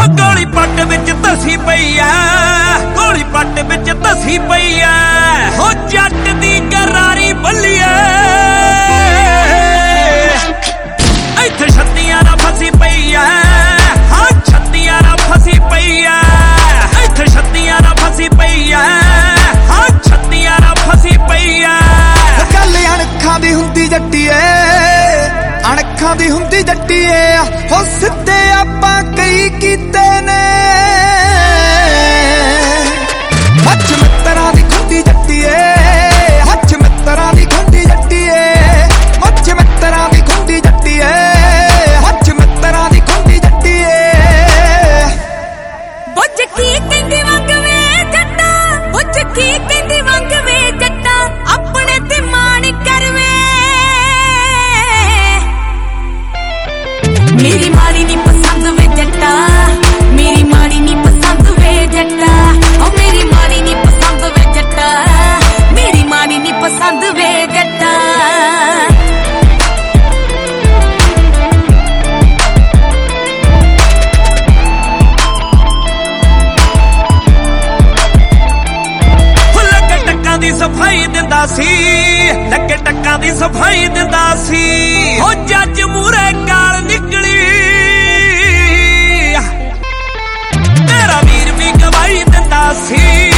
ਗੋਲੀ ਪੱਟ ਵਿੱਚ ਧਸੀ ਪਈ ਐ, ਗੋਲੀ ਪੱਟ ਵਿੱਚ ਧਸੀ ਪਈ ਐ। ਹੋ ਜੱਟ ਦੀ ਗਰਾਰੀ ਬੱਲੀਏ ਇੱਥੇ ਛੱਤੀਆਂ ਨਾਲ ਫਸੀ ਪਈ ਐ, ਹਾਂ ਛੱਤੀਆਂ ਨਾਲ ਫਸੀ ਪਈ ਐ, ਇੱਥੇ ਛੱਤੀਆਂ ਨਾਲ ਫਸੀ ਪਈ ਐ, ਹਾਂ ਛੱਤੀਆਂ ਨਾਲ ਫਸੀ ਪਈ ਐ। ਗੱਲ ਅਣਖਾਂ ਦੀ ਹੁੰਦੀ ਜੱਟੀਏ, ਅਣਖਾਂ ਦੀ ਹੁੰਦੀ ਜੱਟੀਏ। ਹੋ ਸਿੱਧੇ ਆਪਾਂ ਕਈ ਕੀਤੇ ਨੇ, ਹੱਥ ਮਿੱਤਰਾਂ ਦੀ ਖੁੰਦੀ ਜੱਟੀਏ, ਹੱਥ ਮਿੱਤਰਾਂ ਦੀ ਖੁੰਦੀ ਜੱਟੀਏ, ਹੱਥ ਮਿੱਤਰਾਂ ਦੀ ਖੁੰਦੀ ਜੱਟੀਏ, ਹੱਥ ਮਿੱਤਰਾਂ ਦੀ ਖੁੰਦੀ ਜੱਟੀਏ। ਬੁੱਝ ਕੀ ਕਹਿੰਦੀ ਵੰਗ ਵੇ ਜੱਟਾ, ਬੁੱਝ ਕੀ ਕਹਿੰਦੀ ਵੰਗ ਵੇ ਜੱਟਾ, ਆਪਣੇ ਤੇ ਮਾਣ ਕਰਵੇ। ਮੇਰੀ ਮਾੜੀ ਨੀ ਪਸੰਦ ਵੇ ਜੱਟਾ, ਮੇਰੀ ਮਾੜੀ ਨੀ ਪਸੰਦ ਵੇ ਜੱਟਾ, ਓ ਮੇਰੀ ਮਾੜੀ ਨੀ ਪਸੰਦ ਵੇ ਜੱਟਾ, ਮੇਰੀ ਮਾੜੀ ਨੀ ਪਸੰਦ ਵੇ ਜੱਟਾ। ਲੱਗੇ ਟੱਕਾਂ ਦੀ ਸਫਾਈ ਦਿੰਦਾ ਸੀ, ਲੱਗੇ ਟੱਕਾਂ ਦੀ ਸਫਾਈ ਦਿੰਦਾ ਸੀ। ਹੋ ਜੱਜ ਮੂਰੇ ਗਾਲ ਨਿਕਲੀ, ਤੇਰਾ ਵੀਰ ਵੀ ਗਵਾਹੀ ਦਿੰਦਾ ਸੀ।